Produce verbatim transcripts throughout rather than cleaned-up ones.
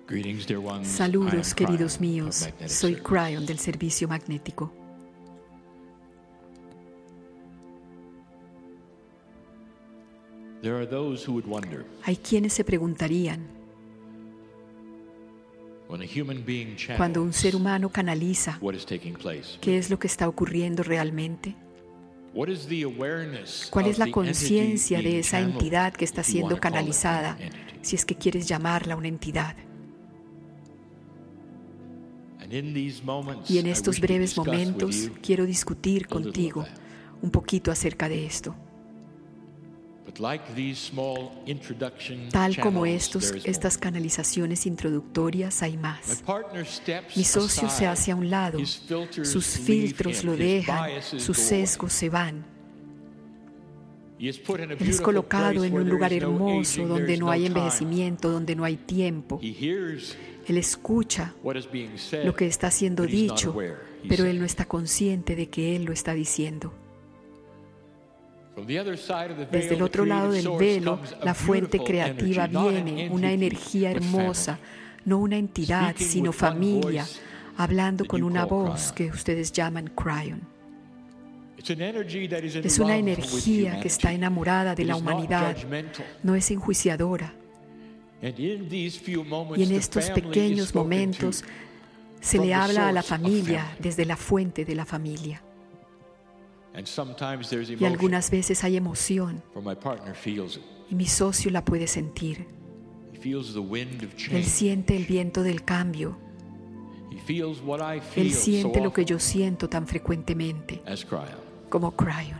Saludos, queridos míos. Soy Cryon del Servicio Magnético. Hay quienes se preguntarían, cuando un ser humano canaliza, ¿qué es lo que está ocurriendo realmente? ¿Cuál es la conciencia de esa entidad que está siendo canalizada, si es que quieres llamarla una entidad? Y en estos breves momentos quiero discutir contigo un poquito acerca de esto. Tal como estos, estas canalizaciones introductorias, hay más. Mi socio se hace a un lado, sus filtros lo dejan, sus sesgos se van. Él es colocado en un lugar hermoso donde no hay envejecimiento, donde no hay tiempo. Él escucha lo que está siendo dicho, pero él no está consciente de que él lo está diciendo. Desde el otro lado del velo, la fuente creativa viene, una energía hermosa, no una entidad, sino familia, hablando con una voz que ustedes llaman Cryon. Es una energía que está enamorada de la humanidad, no es enjuiciadora. Y en estos pequeños momentos se le habla a la familia desde la fuente de la familia. Y algunas veces hay emoción, y mi socio la puede sentir. Él siente el viento del cambio. Él siente lo que yo siento tan frecuentemente, como Cryon.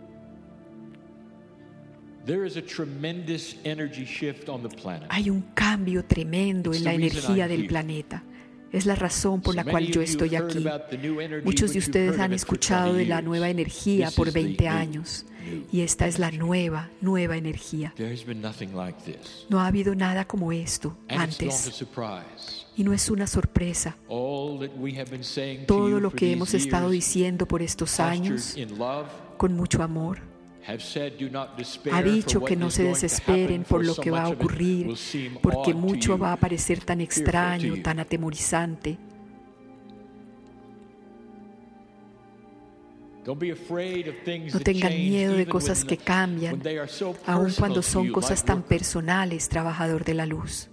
Hay un cambio tremendo en la energía del planeta. Es la razón por la cual yo estoy aquí. Muchos de ustedes han escuchado de la nueva energía por veinte años. Y esta es la nueva, nueva energía. No ha habido nada como esto antes. Y no es una sorpresa. Todo lo que hemos estado diciendo por estos años, con mucho amor, ha dicho que no se desesperen por lo que va a ocurrir, porque mucho va a parecer tan extraño, tan atemorizante. No tengan miedo de cosas que cambian, aun cuando son cosas tan personales, trabajador de la luz.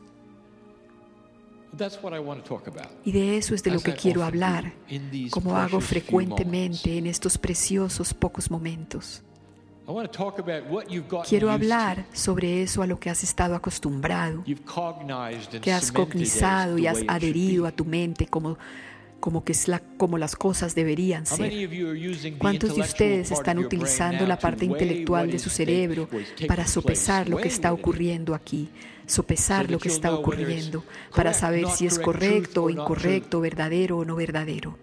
Y de eso es de lo que quiero hablar, como hago frecuentemente en estos preciosos pocos momentos. Quiero hablar sobre eso a lo que has estado acostumbrado, que has cognizado y has adherido a tu mente como, como, que es la, como las cosas deberían ser. ¿Cuántos de ustedes están utilizando la parte intelectual de su cerebro para sopesar lo que está ocurriendo aquí? Sopesar lo que está ocurriendo para saber si es correcto o incorrecto, verdadero o no verdadero.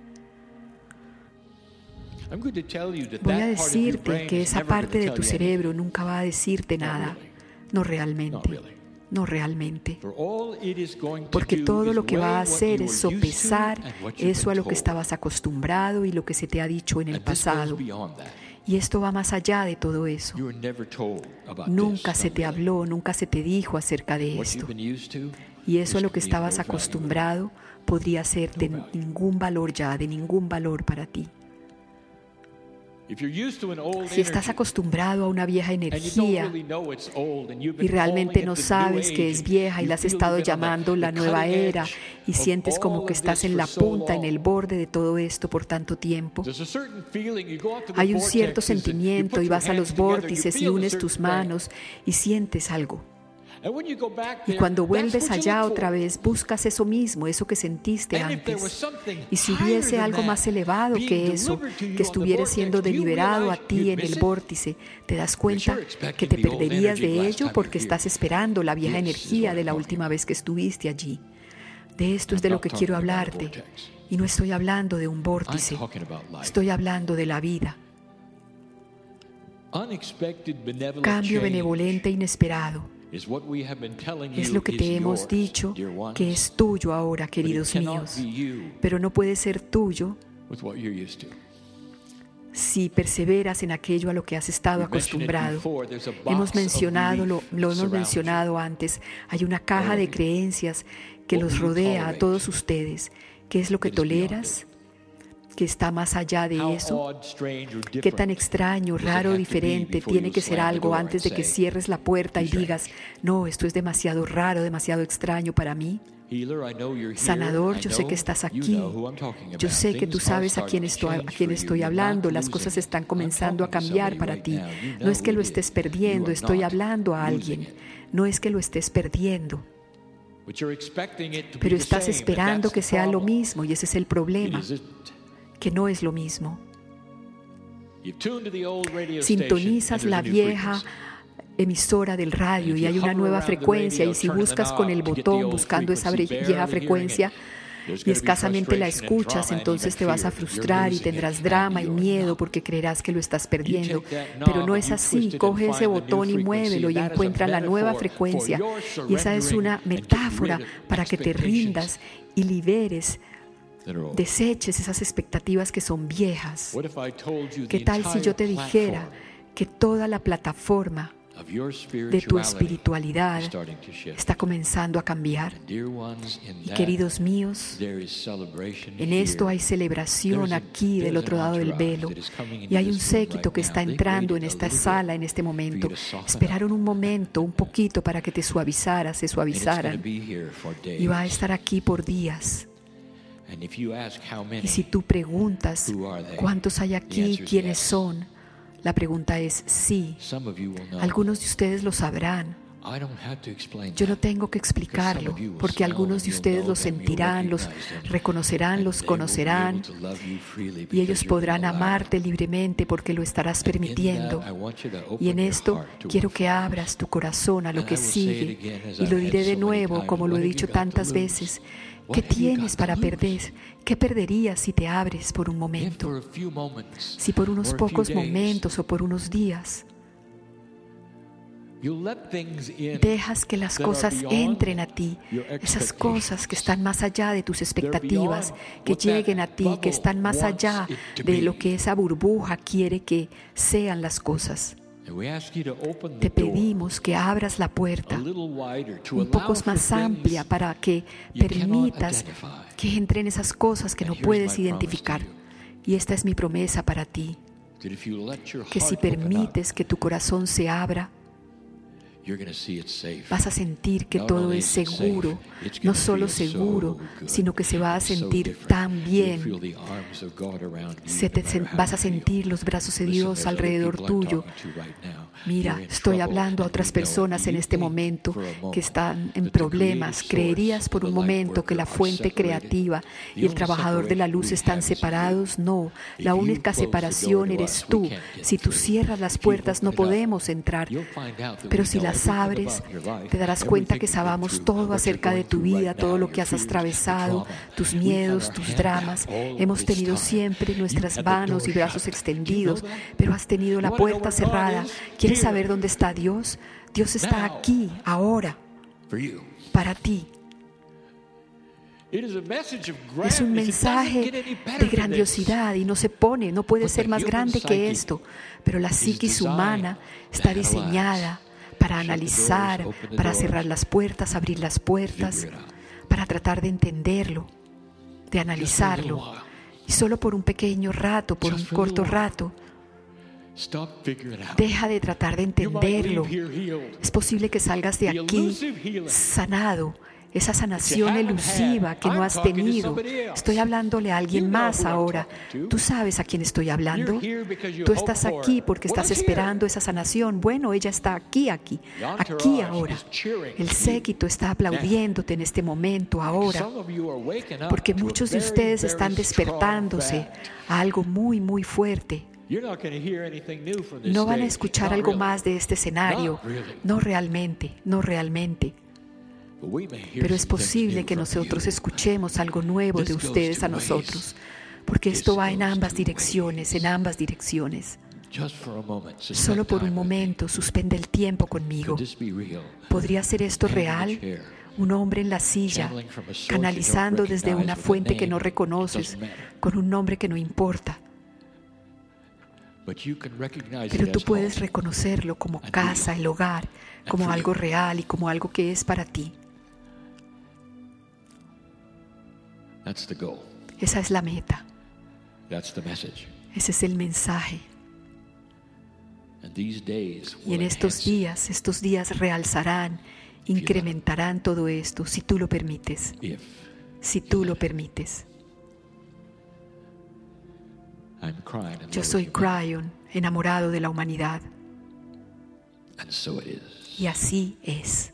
Voy a decirte que esa parte de tu cerebro nunca va a decirte nada. No realmente. No realmente. Porque todo lo que va a hacer es sopesar eso a lo que estabas acostumbrado y lo que se te ha dicho en el pasado. Y esto va más allá de todo eso. Nunca se te habló, nunca se te dijo acerca de esto. Y eso a lo que estabas acostumbrado podría ser de ningún valor ya, de ningún valor para ti. Si estás acostumbrado a una vieja energía y realmente no sabes que es vieja y la has estado llamando la nueva era y sientes como que estás en la punta, en el borde de todo esto por tanto tiempo, hay un cierto sentimiento y vas a los vórtices y unes tus manos y sientes algo. Y cuando vuelves allá otra vez, buscas eso mismo, eso que sentiste antes. Y si hubiese algo más elevado que eso, que estuviera siendo deliberado a ti en el vórtice, te das cuenta que te perderías de ello porque estás esperando la vieja energía de la última vez que estuviste allí. De esto es de lo que quiero hablarte. Y no estoy hablando de un vórtice, estoy hablando de la vida. Cambio benevolente inesperado. Es lo que te hemos dicho que es tuyo ahora, queridos míos, pero no puede ser tuyo si perseveras en aquello a lo que has estado acostumbrado. Hemos mencionado, lo, lo hemos mencionado antes, hay una caja de creencias que los rodea a todos ustedes. ¿Qué es lo que toleras? ¿Que está más allá de eso? ¿Qué tan extraño, raro o diferente tiene que ser algo antes de que cierres la puerta y digas, no, esto es demasiado raro, demasiado extraño para mí? Sanador, yo sé que estás aquí. Yo sé que tú sabes a quién estoy, a quién estoy hablando. Las cosas están comenzando a cambiar para ti. No es que lo estés perdiendo, estoy hablando a alguien. No es que lo estés perdiendo. Pero estás esperando que sea lo mismo y ese es el problema, que no es lo mismo. Sintonizas la vieja emisora del radio y hay una nueva frecuencia, y si buscas con el botón buscando esa vieja frecuencia y escasamente la escuchas, entonces te vas a frustrar y tendrás drama y miedo porque creerás que lo estás perdiendo. Pero no es así. Coge ese botón y muévelo y encuentra la nueva frecuencia, y esa es una metáfora para que te rindas y liberes, deseches esas expectativas que son viejas. ¿Qué tal si yo te dijera que toda la plataforma de tu espiritualidad está comenzando a cambiar? Y queridos míos, en esto hay celebración aquí del otro lado del velo, y hay un séquito que está entrando en esta sala en este momento. Esperaron un momento, un poquito, para que te suavizaras, se suavizaran, y va a estar aquí por días. Y si tú preguntas cuántos hay aquí, quiénes son, la pregunta es sí. Algunos de ustedes lo sabrán. Yo no tengo que explicarlo, porque algunos de ustedes los sentirán, los reconocerán, los conocerán, y ellos podrán amarte libremente porque lo estarás permitiendo. Y en esto quiero que abras tu corazón a lo que sigue, y lo diré de nuevo, como lo he dicho tantas veces. ¿Qué tienes para perder? ¿Qué perderías si te abres por un momento? Si por unos pocos momentos o por unos días dejas que las cosas entren a ti, esas cosas que están más allá de tus expectativas, que lleguen a ti, que están más allá de lo que esa burbuja quiere que sean las cosas. Te pedimos que abras la puerta un poco más amplia para que permitas que entren esas cosas que no puedes identificar. Y esta es mi promesa para ti, que si permites que tu corazón se abra, vas a sentir que todo es seguro, no solo seguro, sino que se va a sentir tan bien. Se te, vas a sentir los brazos de Dios alrededor tuyo. Mira, estoy hablando a otras personas en este momento que están en problemas. ¿Creerías por un momento que la fuente creativa y el trabajador de la luz están separados? No, la única separación eres tú. Si tú cierras las puertas, no podemos entrar. Pero si las abres, te darás cuenta que sabemos todo acerca de tu vida, todo lo que has atravesado, tus miedos, tus dramas. Hemos tenido siempre nuestras manos y brazos extendidos, pero has tenido la puerta cerrada. ¿Quieres saber dónde está Dios? Dios está aquí, ahora, para ti. Es un mensaje de grandiosidad y no se pone, no puede ser más grande que esto. Pero la psiquis humana está diseñada para analizar, para cerrar las puertas, abrir las puertas, para tratar de entenderlo, de analizarlo. Y solo por un pequeño rato, por un corto rato, deja de tratar de entenderlo. Es posible que salgas de aquí sanado. Esa sanación elusiva que no has tenido. Estoy hablándole a alguien más ahora. ¿Tú sabes a quién estoy hablando? Tú estás aquí porque estás esperando esa sanación. Bueno, ella está aquí, aquí, aquí ahora. El séquito está aplaudiéndote en este momento ahora, porque muchos de ustedes están despertándose a algo muy, muy fuerte. No van a escuchar algo más de este escenario. No realmente, no realmente. Pero es posible que nosotros escuchemos algo nuevo de ustedes a nosotros, porque esto va en ambas direcciones, en ambas direcciones. Solo por un momento, suspende el tiempo conmigo. ¿Podría ser esto real? Un hombre en la silla, canalizando desde una fuente que no reconoces, con un nombre que no importa. Pero tú puedes reconocerlo como casa, el hogar, como algo real y como algo que es para ti. That's the goal. Esa es la meta. That's the message. Ese es el mensaje. And these days Y en will estos enhance días, estos días realzarán, incrementarán todo esto, si tú lo permites. if Si tú lo permites. I'm crying in Yo love soy with humanity. Cryon, enamorado de la humanidad. And so it is. Y así es.